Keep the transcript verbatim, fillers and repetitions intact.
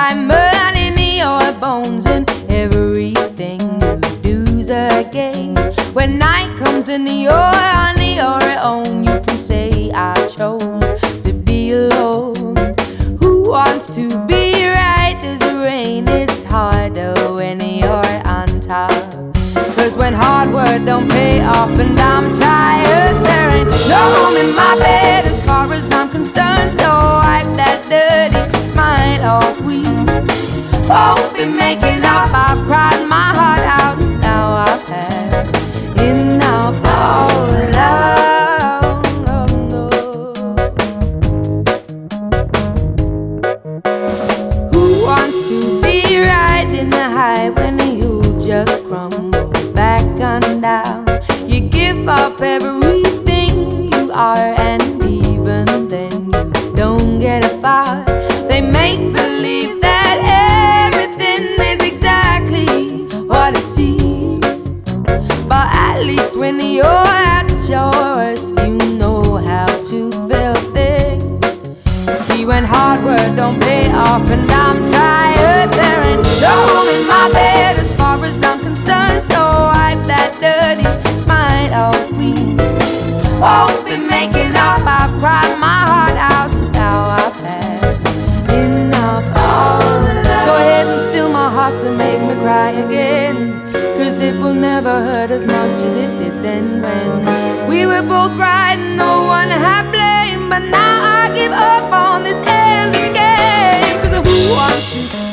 like mud in your bones, and everything you do's a game. When night comes and you're on your own, you can say I chose to be alone. Who wants to be right as the rain? It's harder when you're on top, 'cause when hard work don't pay off and I'm tired, there ain't no room in my bed as far as I'm concerned. So wipe that dirty smile off. We won't be making up. I've cried my heart out. Now I've had enough of love. Who wants to be riding the high when you just crumble back on down? You give up everything you are, and even then you don't get a far. They make believe that everything is exactly what it seems, but at least when you're at your worst, you know how to feel things. See, when hard work don't pay off and I'm tired, there ain't no room in my bed as far as I'm concerned. So wipe that dirty smile off. We won't be making up. I've cried my heart out. Now I've had enough of love. Go ahead and still my heart to make me cry again, 'cause it will never hurt as much as it did then, when we were both right and no one had blame. But now I give up on this endless game, 'cause who wants to